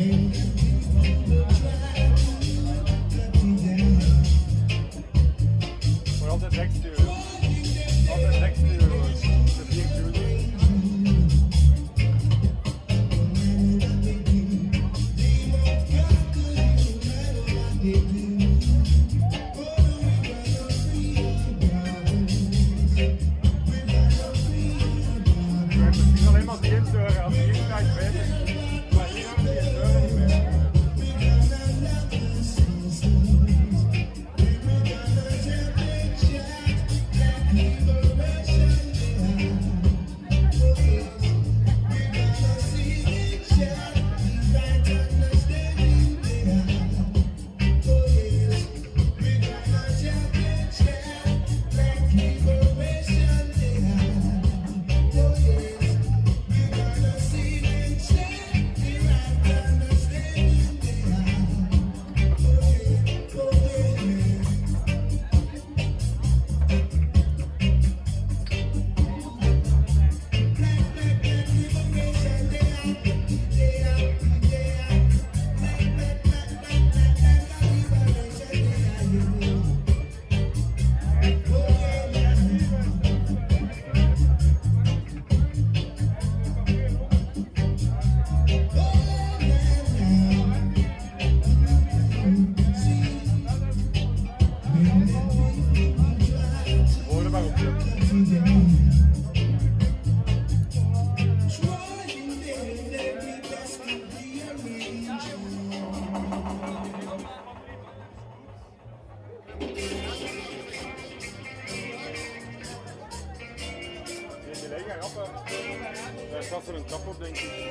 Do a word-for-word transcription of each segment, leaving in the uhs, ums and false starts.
Daar staat er een trap op, denk ik.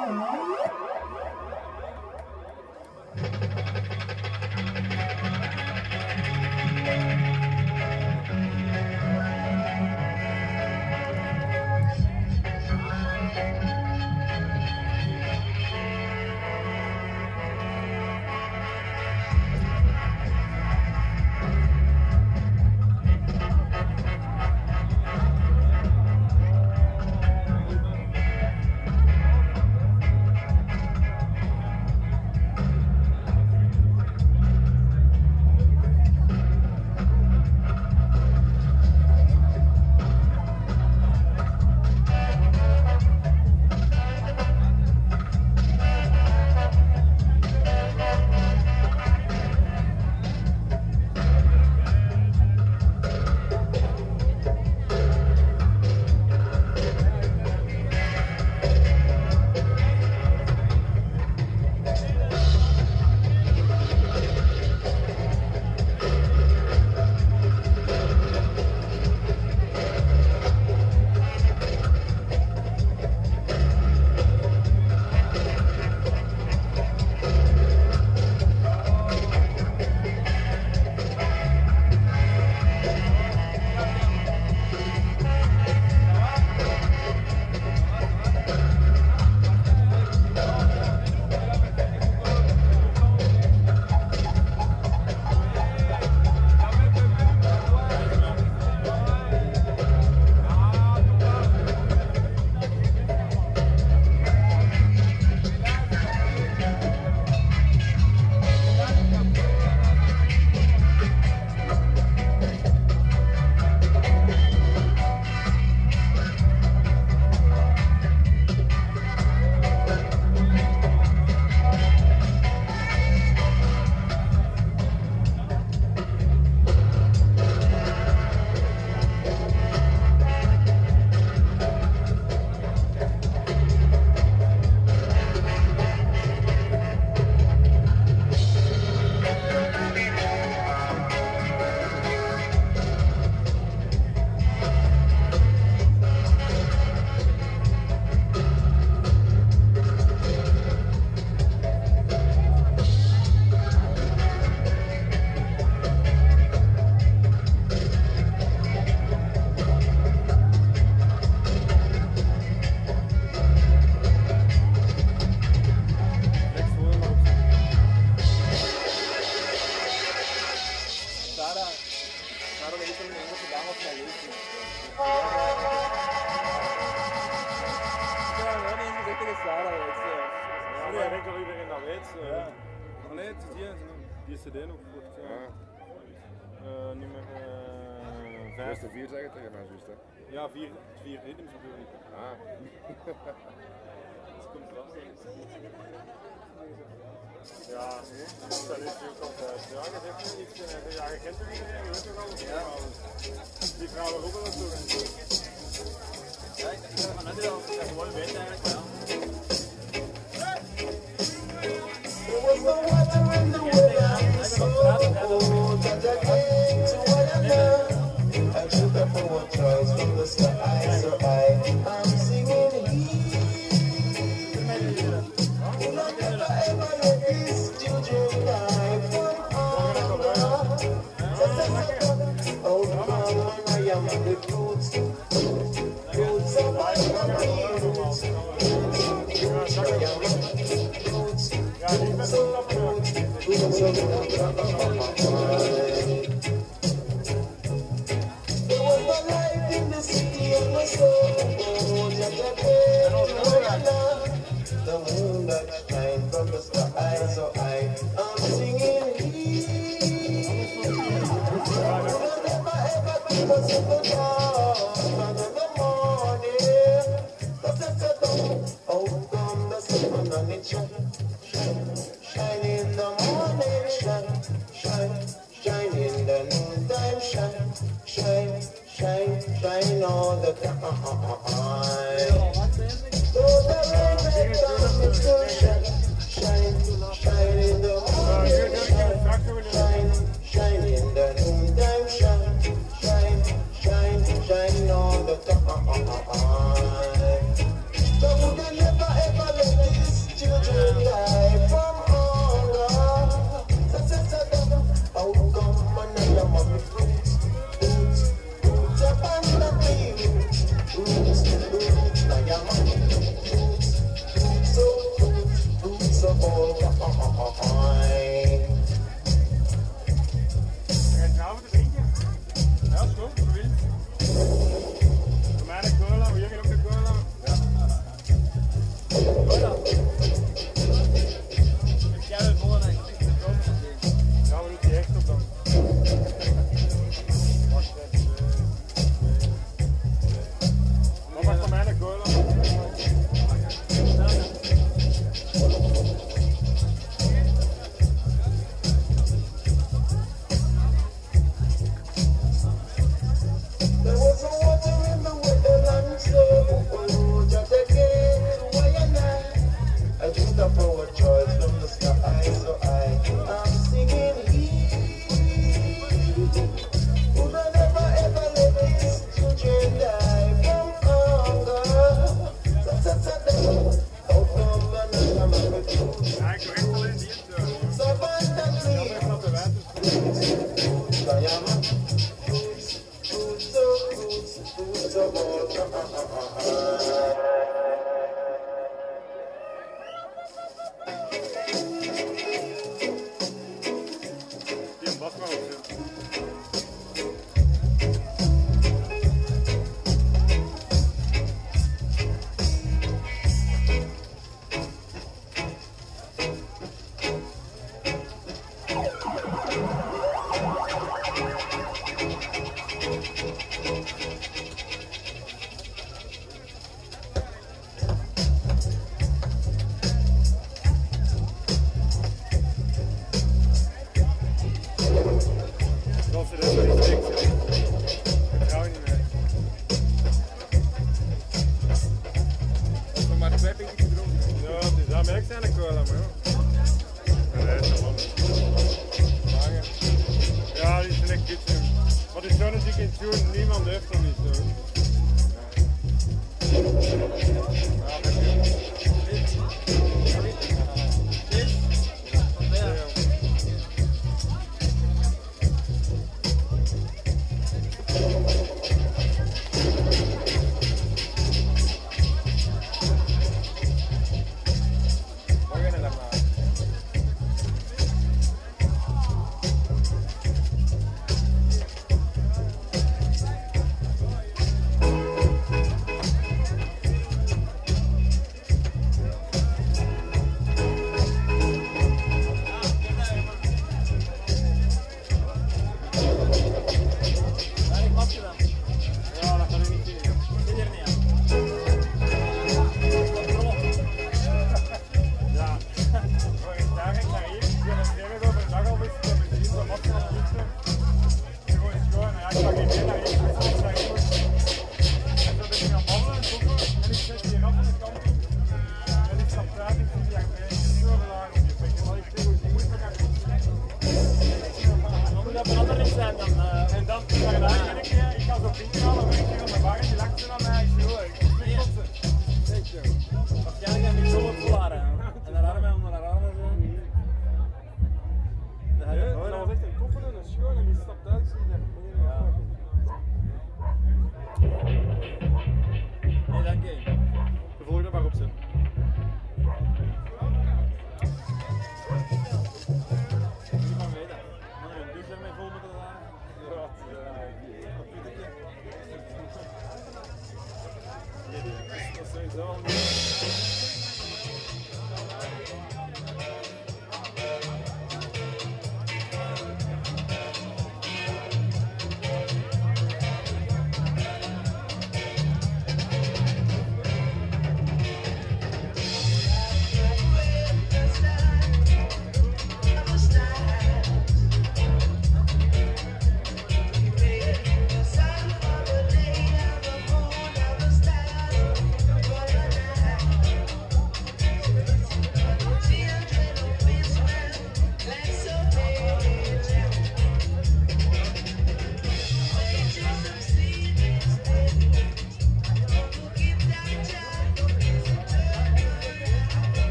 maar ik denk dat iedereen dat weet. Uh, ja. Nee, het is die, die cd nog goed. Uh, ja. uh, nummer uh, vijf. Dus de vier zeggen tegen mij, juist hè? Ja, vier, vier items natuurlijk. Ah. Dus komt eraf. Ja, dat is natuurlijk altijd. Ja, je zegt niet iets. Ja, je kent toch iedereen, je weet toch alles. Ja. Die vrouwen roepen dat toch. Ja, ik ga net wel gewoon weten eigenlijk, maar ja. There was no water in the well, so cold that I came to whatever. I took up a water from the sky, so I am singing here. Will I never ever let this children die from hunger? Oh, mama, I am the roots, roots of my family roots. I am the roots. Roots of roots, roots of roots. There was no light in the city and my soul. Just a day, the moon that shines from the sky, so I am singing here. Will never ever keep us in the dark, and in the morning, the sun out come the sun and it shines. Shine in the morning, shine, shine, shine in the noontime, shine, shine, shine, shine all the time. Though the rain may come, it still shine, shine, shine in the morning, shine, shine, shine in the noontime, shine, shine, shine, shine all the time. So would you never ever let it Ja, het is dat merk zijn ik wel, maar ja. Nee, dat is man. Ja, die is een kitchen. Maar die zo'n die in tune, niemand heeft dat niet zo. Ja, met je.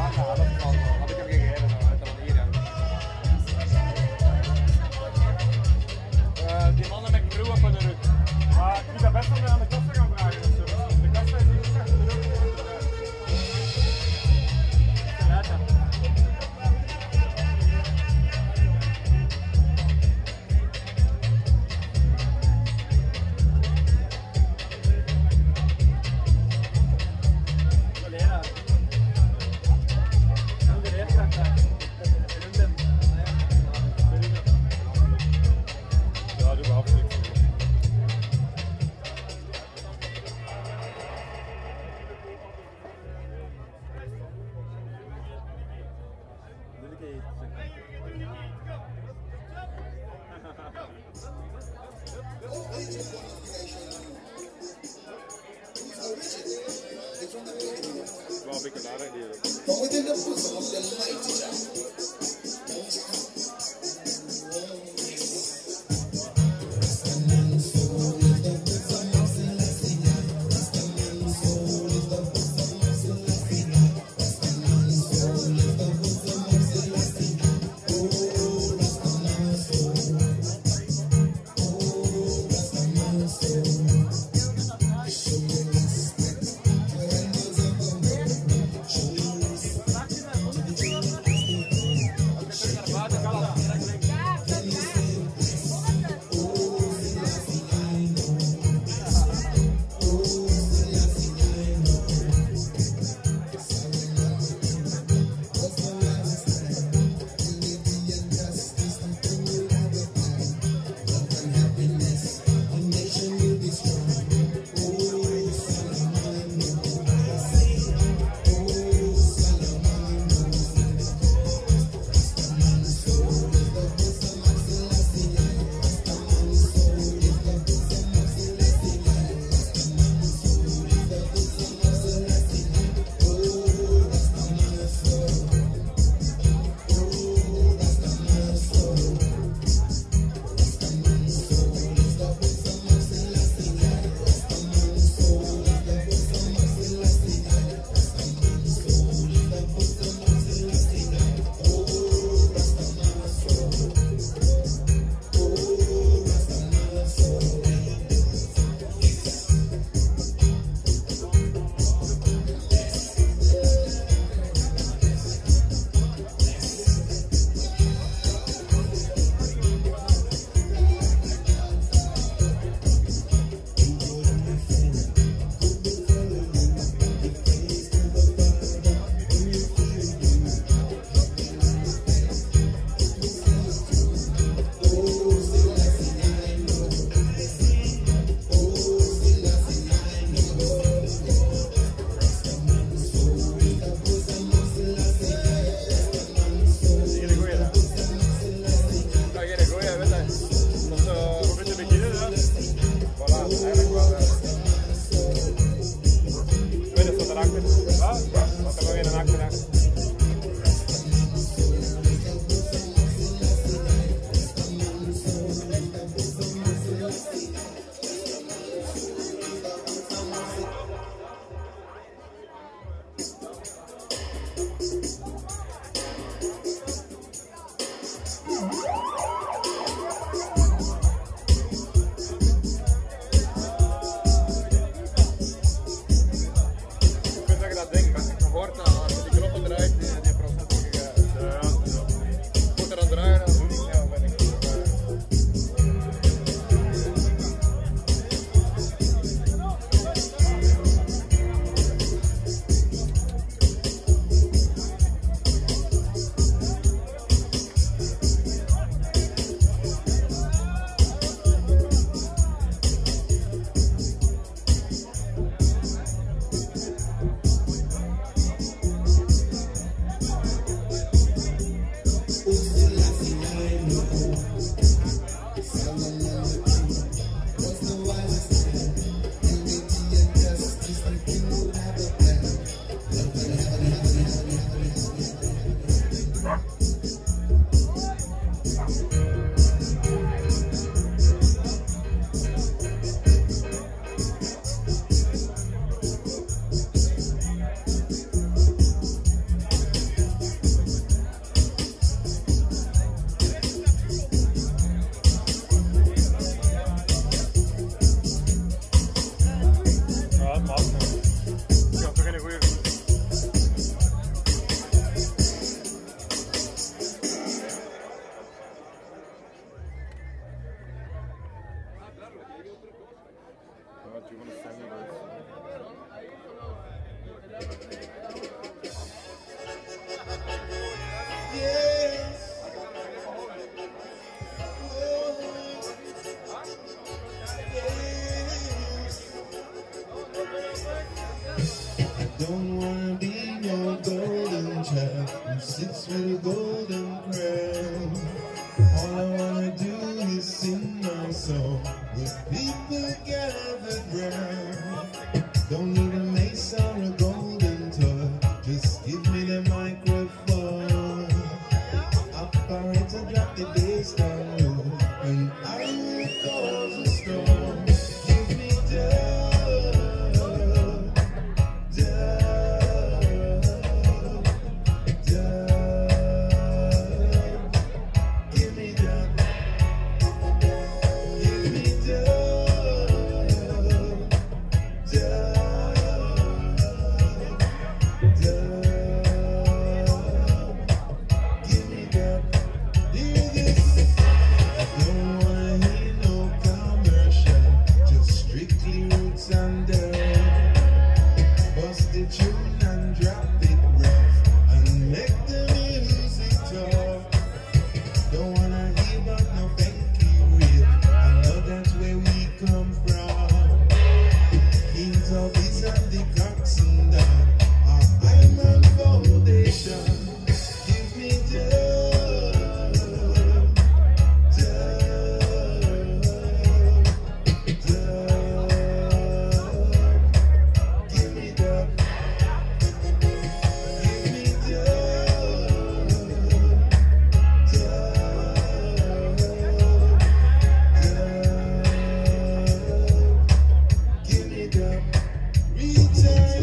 Ja, dat kan wel. Had ik hem gegeven dan uit de manier. Uh, die mannen met crew op hun rug. Maar ik moet dat best wel aan de kassa gaan vragen. Dus de kassa is niet gezegd. But within the bosom of the mighty Jah. Show me respect. child who sits with a golden crown. All I wanna do is sing my song with people gathered round. Don't need a mace or a golden toy, just give me the microphone. Operator, drop the bass down low, and I will cause a storm. Give me dub, dub, dub. Give me dub, give me dub, dub, dub. Give me dub. Hear this? I don't wanna hear no commercial, just strictly roots and dub. Bust the tune and drop it rough, and make the music tough. Don't wanna hear about no funky rip, I know that's where we come from. Kings of Biz and the Coxsone Dog, our Iron Foundation. Give me dub, dub, dub. Give me dub, give me dub, dub, dub. Give me dub. Return.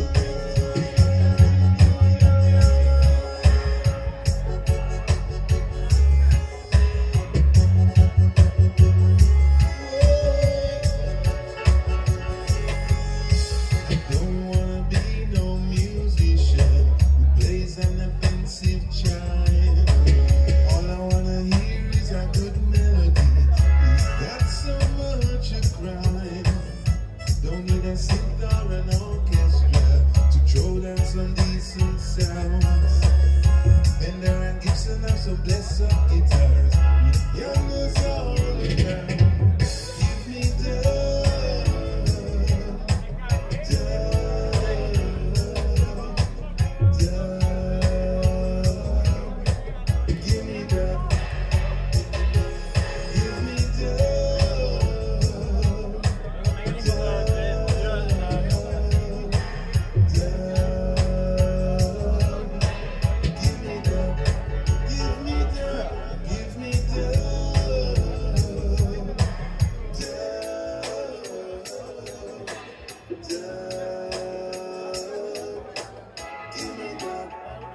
I don't wanna be no musician who plays an offensive chime. All I wanna hear is a good melody. We've got so much a crime. Don't need a sitar or an orchestra to throw down some decent sounds. Fender and Gibson have some blessed up guitars with youngers all around. Give me dub, dub, dub. Give me dub, give me dub, dub, dub. Give me dub, give me dub, give me dub, dub, dub. Give me dub.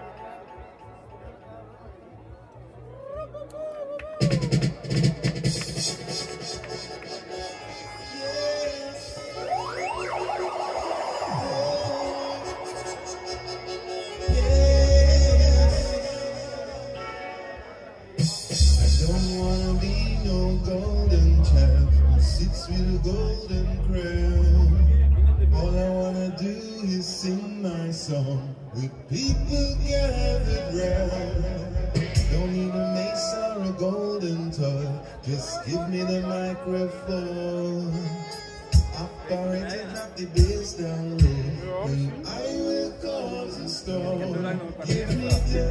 I don't wanna be no golden child who sits with a golden crown. All I wanna do is sing my song with people gathered round. Don't need a mace or a golden toy, just give me the microphone. Operator, drop the bass down low, and I will cause a storm. Give me the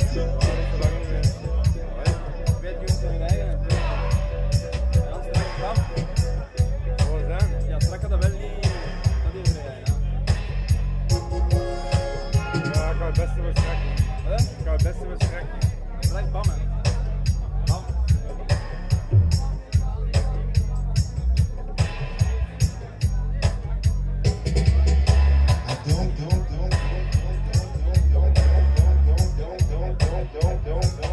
Vet je hoe het rijden? Ja, strak kwam. Voor zijn. Ja, strak had dat wel niet. Dat is rijden. Ja, ik ga het beste verstrekken. Hè? Ik ga het beste verstrekken. Gelijk bam, hè. Bam. I don't, don't, don't, don't, don't, don't, don't, don't, don't, don't, don't, don't, don't.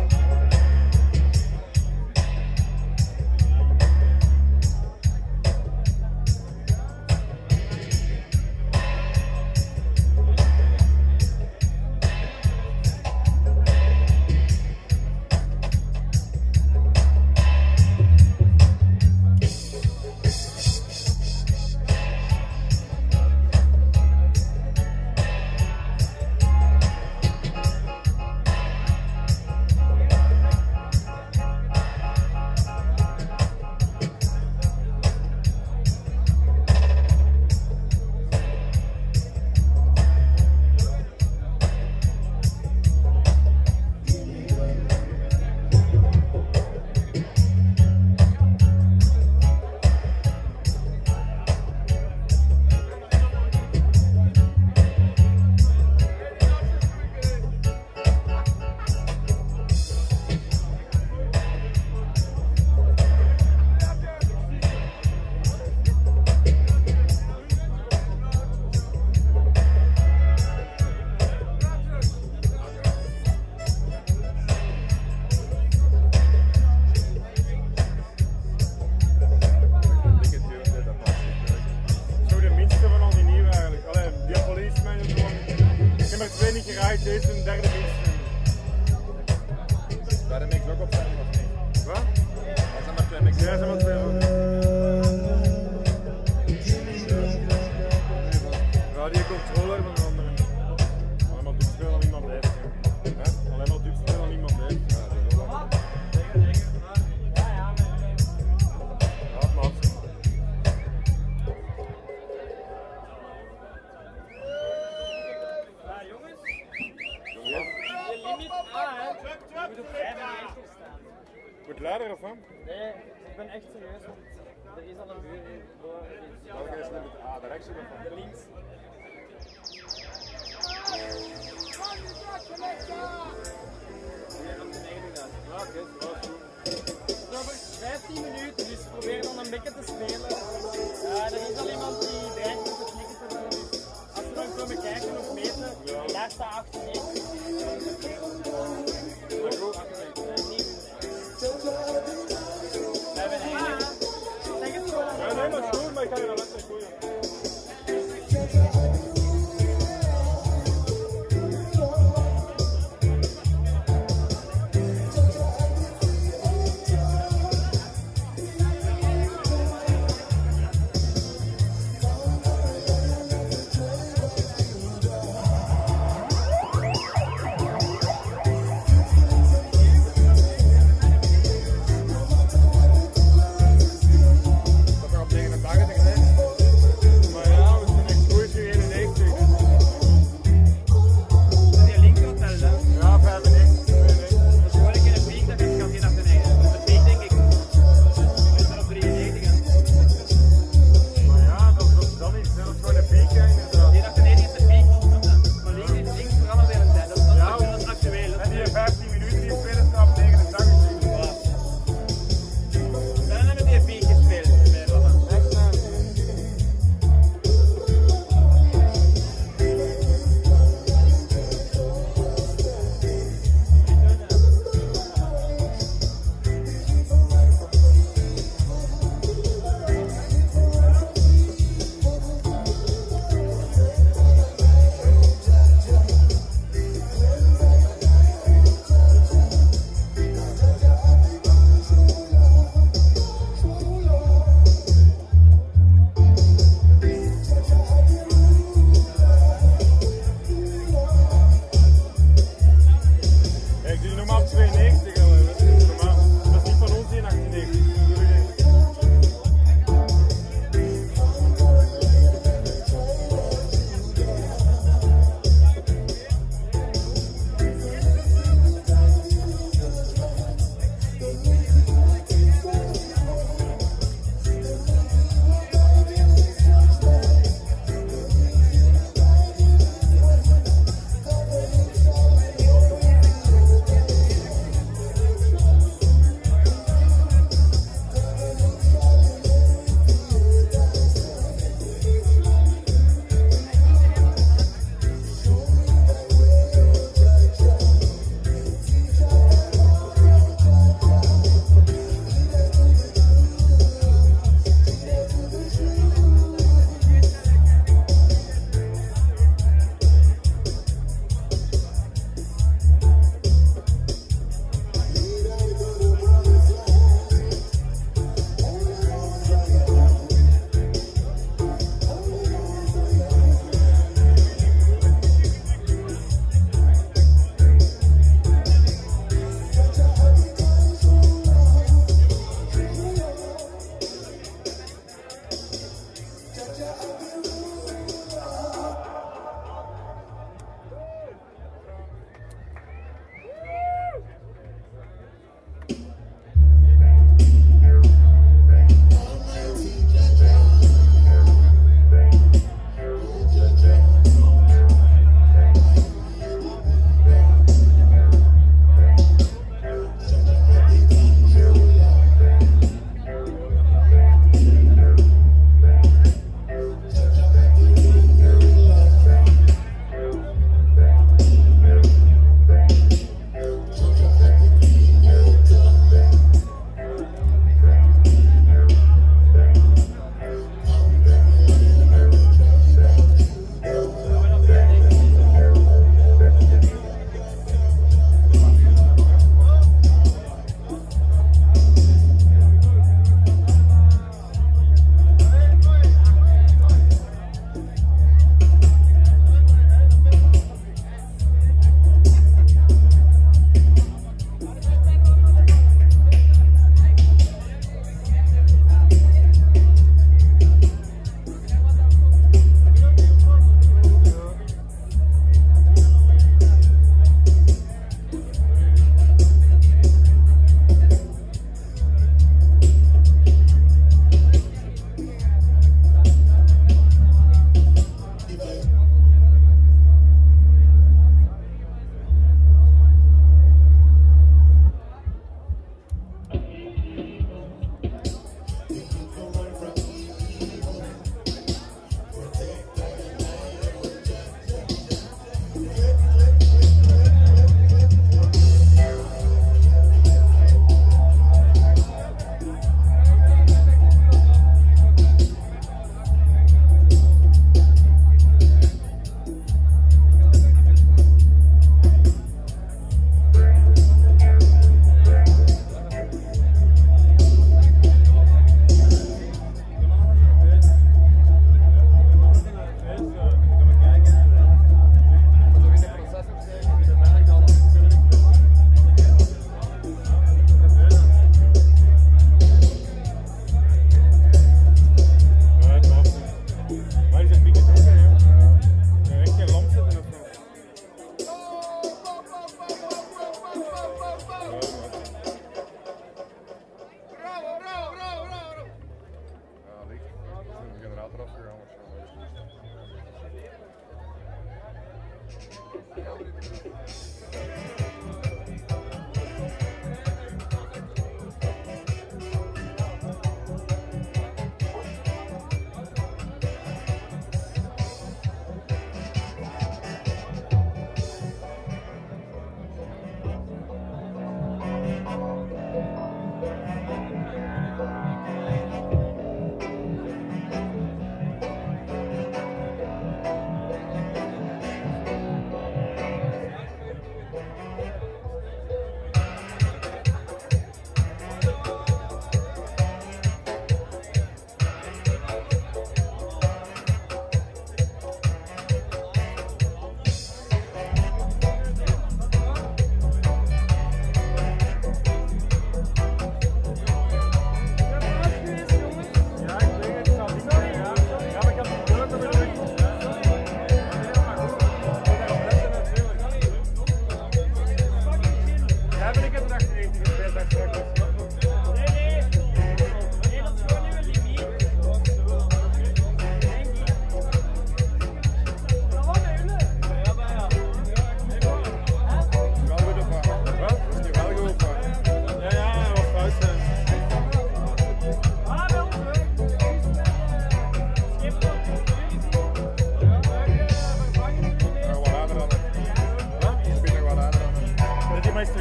hè. Je moet op vijf meter staan. Moet luider of wat? Nee, ik ben echt serieus, want er is al een muur hiervoor. Welke is het? Ah, de rechtse of De links. Ja, oké, dat was goed. Nog vijftien minuten, dus probeer dan een beetje te spelen. Uh, er is al iemand die dreigt met het flikken te doen, dus als we dan komen kijken of meten, ja. Daar staat achtennegentig. Dat is goed. We hebben eigenlijk... Zeg het gewoon. Ja, nee, dat is goed, maar ik ga je dan net een goeie.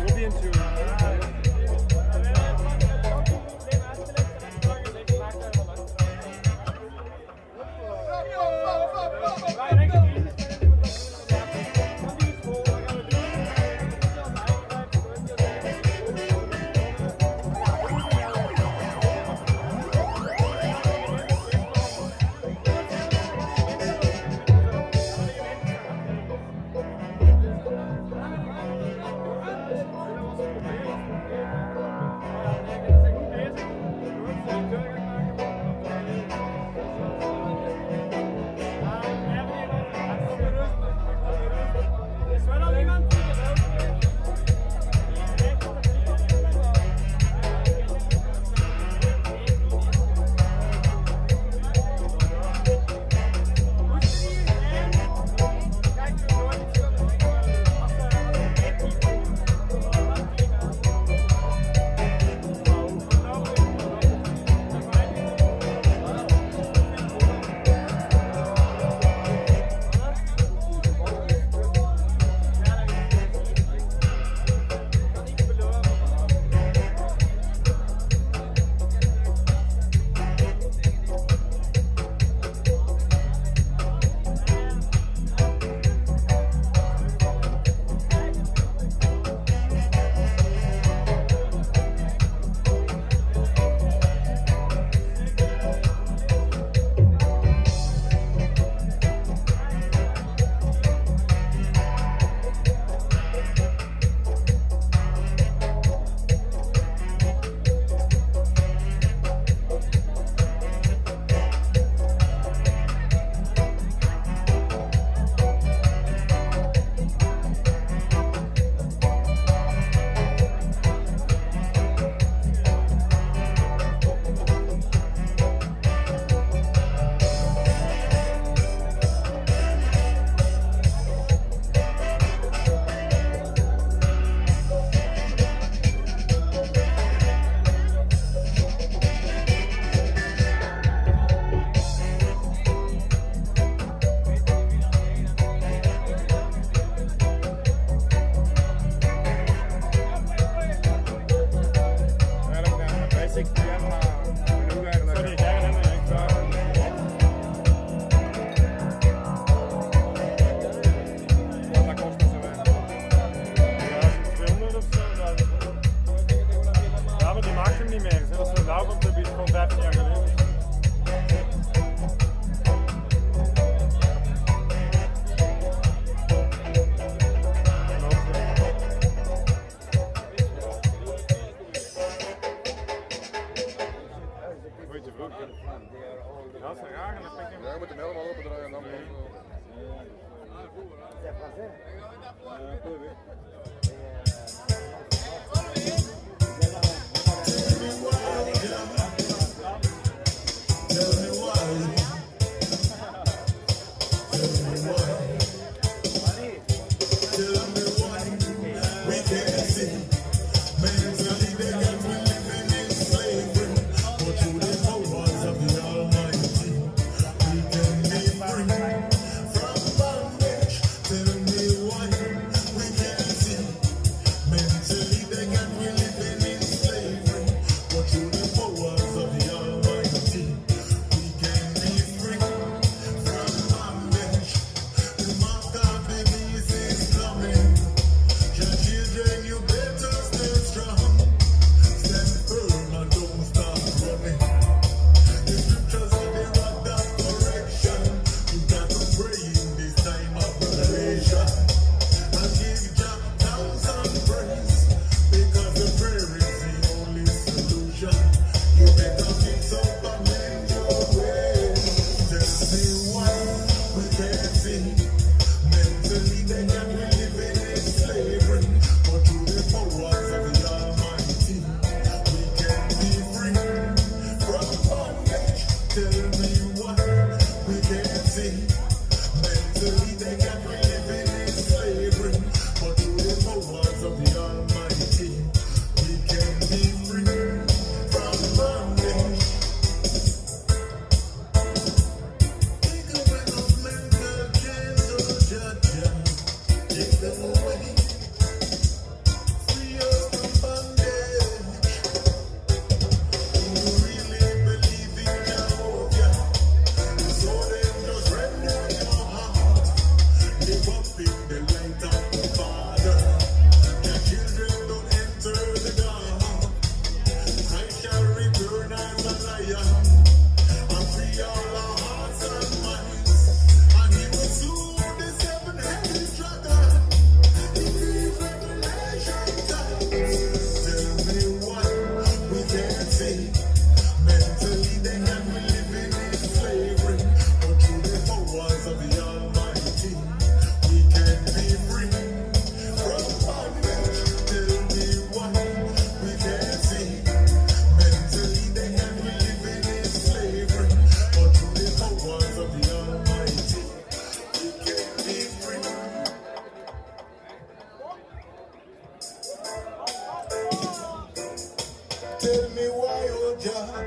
Children, you better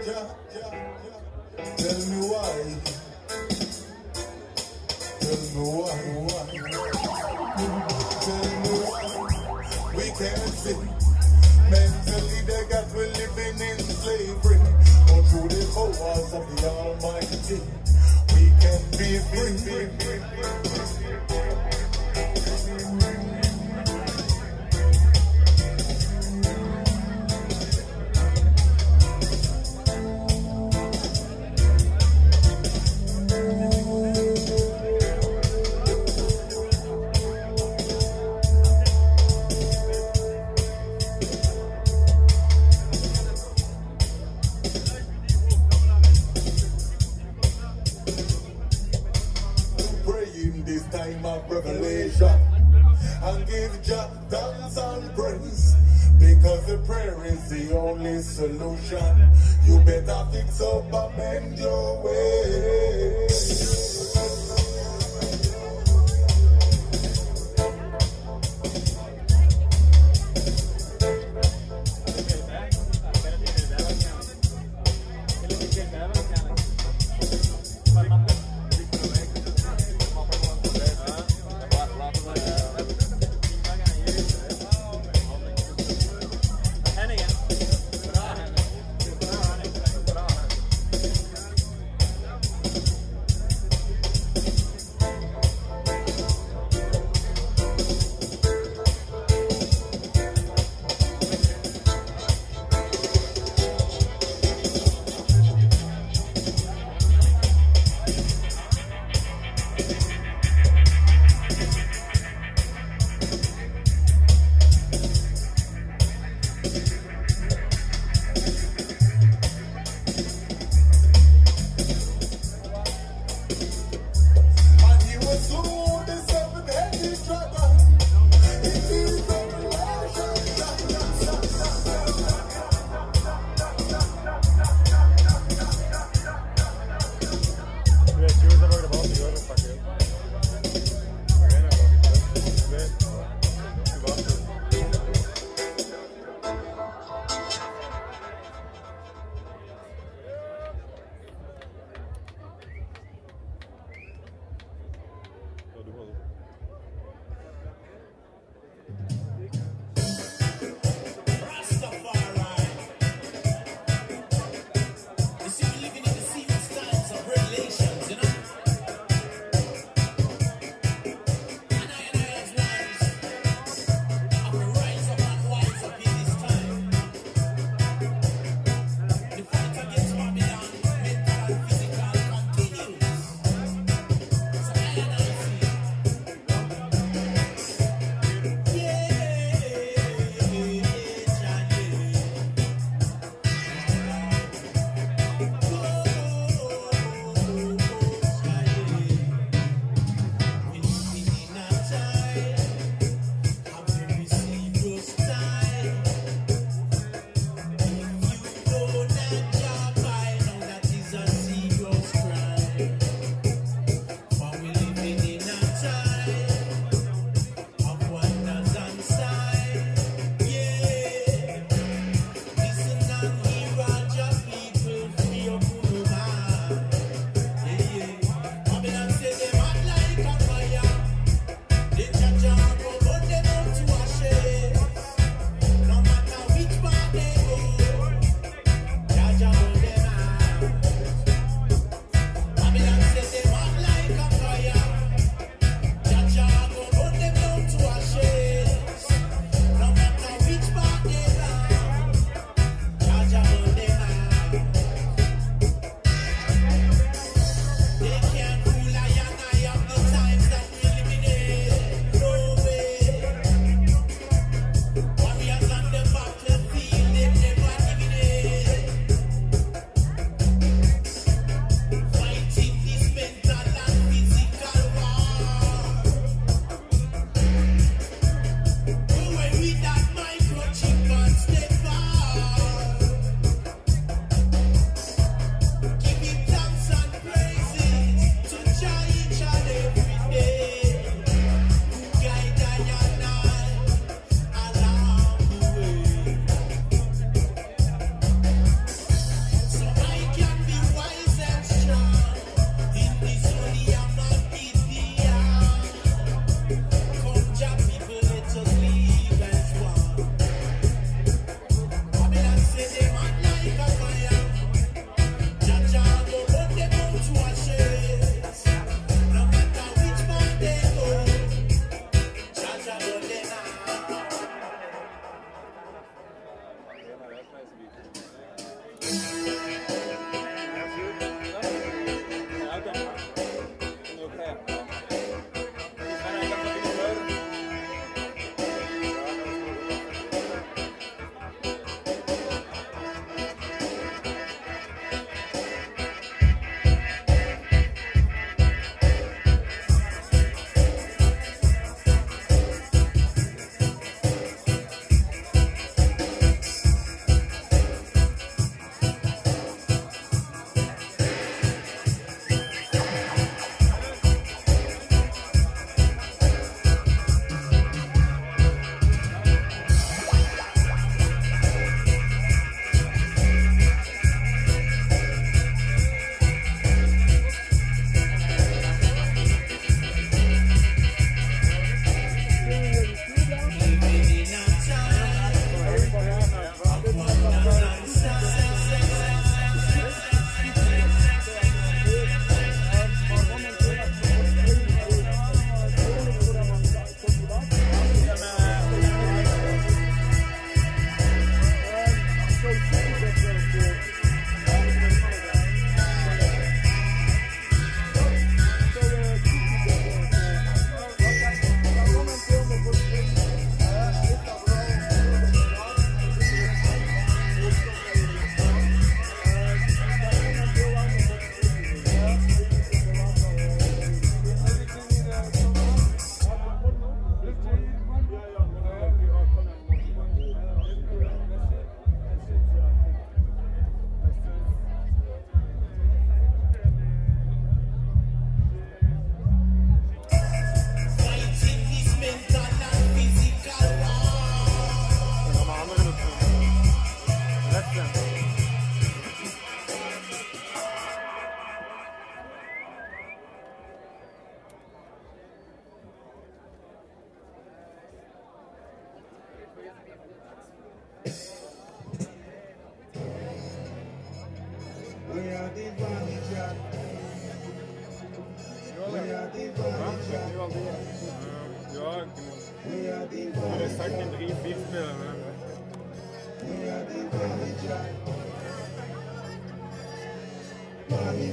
Tell me why. Tell me why, why. Tell me why. We can't see. Mentally they got we living in slavery. But through the powers of the Almighty, we can be free. Time of revelation and give Jah thanks and praise, because the prayer is the only solution. You better fix up and mend your ways.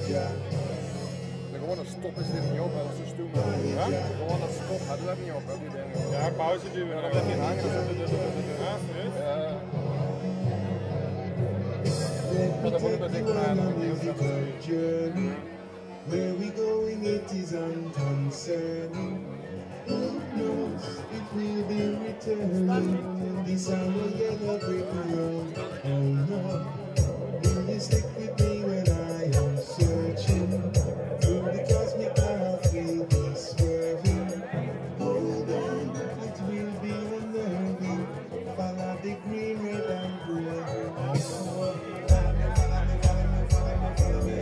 Gewoon een stop is er niet op, dat is een stoel. Ja? Gewoon een stop hadden we er niet op, hè, die dingen. Ja, pauze duwen. Ja, dat blijft niet hangen. Ja, serieus? Ja. Maar dat moet ik bij dikke aan. Where we going, it is unconcerning. Who knows if we'll be returning? This our yellow brick road. Oh no, will you stick with me when I am searching? Through the cosmic path we'll be swerving. Hold on, it will be unnerving. Follow the green, red and blue. Oh no, follow me, follow me, follow me, follow me, follow me.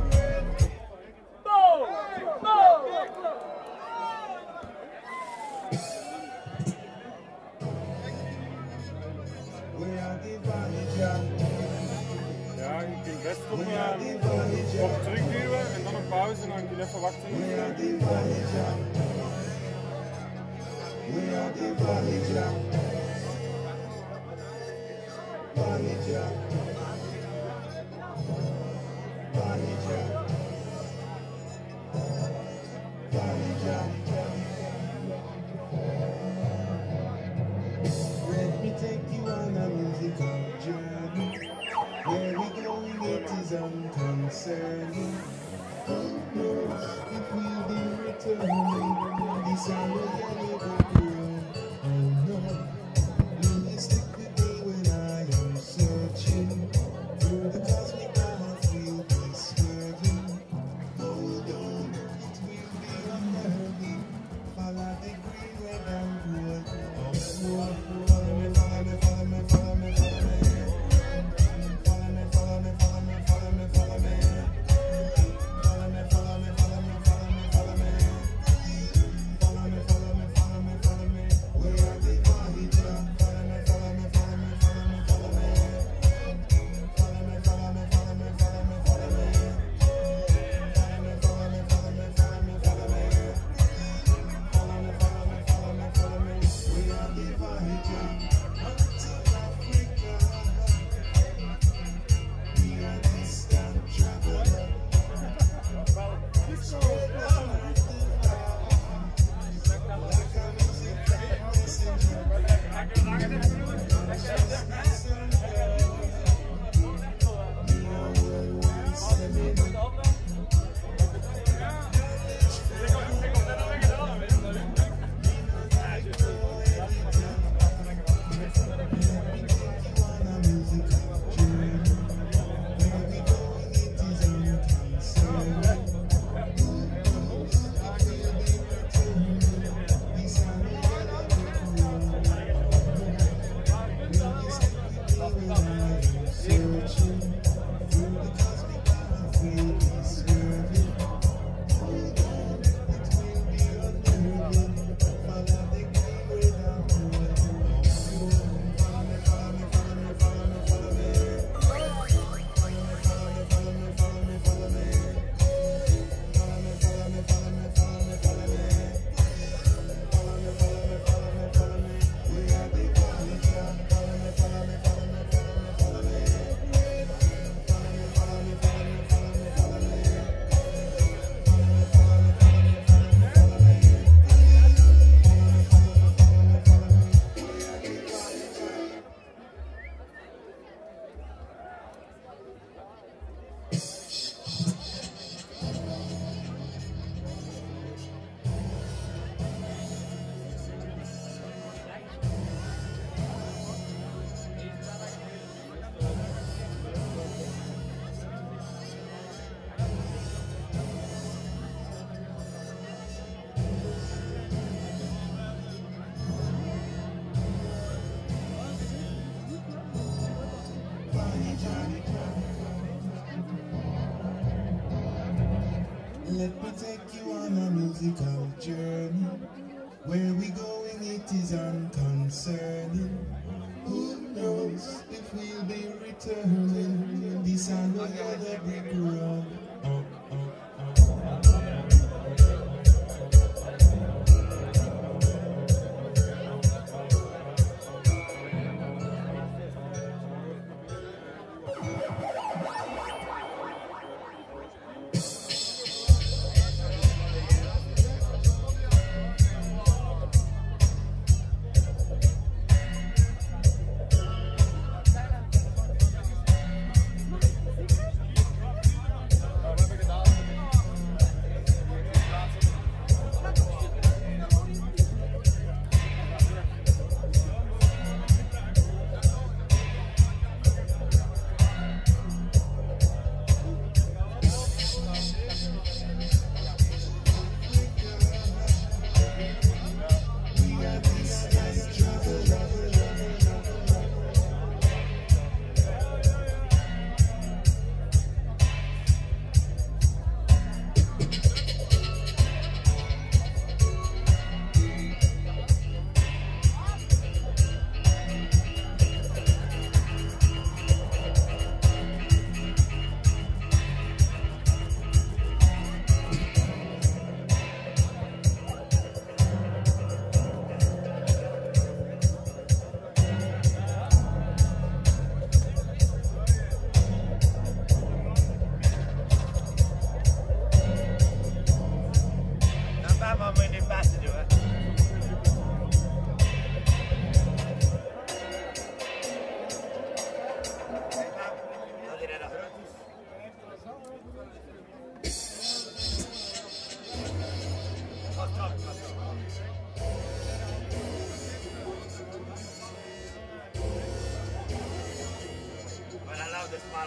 Ja, je kunt best op, uh, op terugduwen en dan een pauze en dan kun je even wachten. We are the Valley Jack. We are the Valley Jack. Valley Jack. Valley Jack. Valley Jack. Let me take you on a musical journey. Where we going, it is unconcerning. Who knows if we'll be returning? This our yellow brick road. Oh no, will you stick with me when I am searching? Through the cosmic path we'll be swerving. Hold on, it will be unnerving. Follow the green, red and gold. Oh no, follow me, follow me, follow me, follow me, follow me. Follow me, follow me, follow me, follow me, follow me. Follow me, follow me, follow me, follow me, follow me. Follow me, follow me, follow me, follow me. We are the Valley Jack. Follow me, follow me, follow me, follow me, follow me. Follow me, follow me, follow me, follow me, follow me. Follow me, follow me, follow me, follow me, follow me. Follow me, follow me, follow me, follow me. We are the Valley Jack. Unto Africa. We are distant traveler. Like a music messenger. We are worldwide seminar. On a musical journey. Where we going, it is unconcerning. Who knows if we'll be returning? This our yellow brick road. Will you stick with me when I am searching? Through the cosmic path we'll be swerving. Hold on, it will be unnerving. Follow the green, red and gold. Follow me, follow me, follow me, follow me, follow me. Follow me, follow me, follow me, follow me, follow me. Follow me, follow me, follow me, follow me, follow me. Follow me, follow me, follow me, follow me. We are the Valley Jack. Follow me, follow me, follow me, follow me, follow me. Follow me, follow me, follow me, follow me, follow me. Follow me, follow me, follow me, follow me, follow me. Follow me, follow me, follow me, follow me, follow me. We are the Valley Jack. Let me take you on a musical journey. Where we going, it is unconcerning. Who knows if we'll be returning? This our yellow brick road. Oh, oh, oh.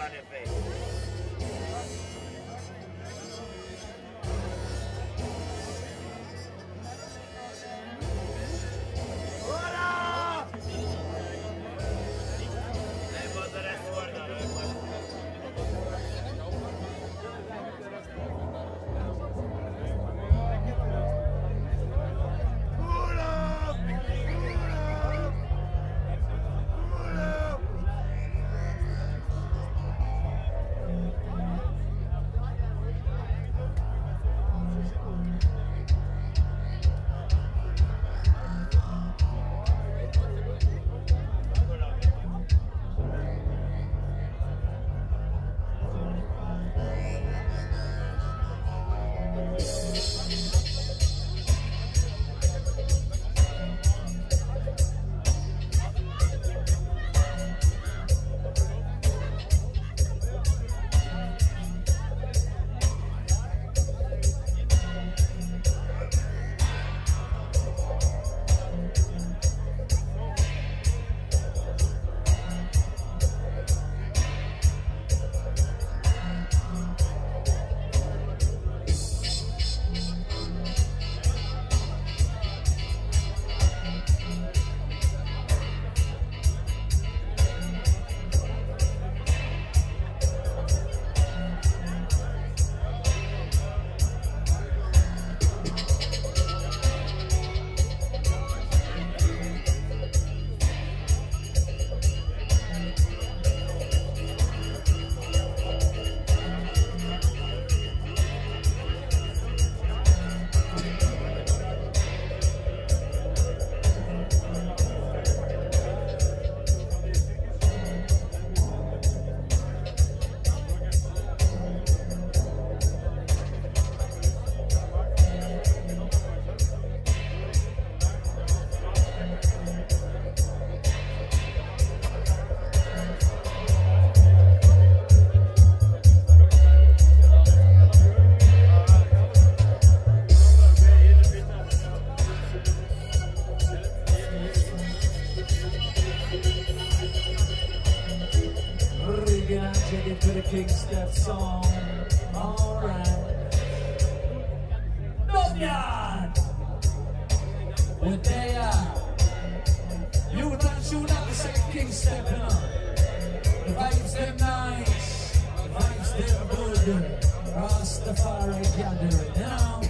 on your face. To the King Step song, alright. Dubyan! With they are. You would not shoot up the same King Step, you know. The vibes them nice, the vibes them good. Rastafari gathering, you know.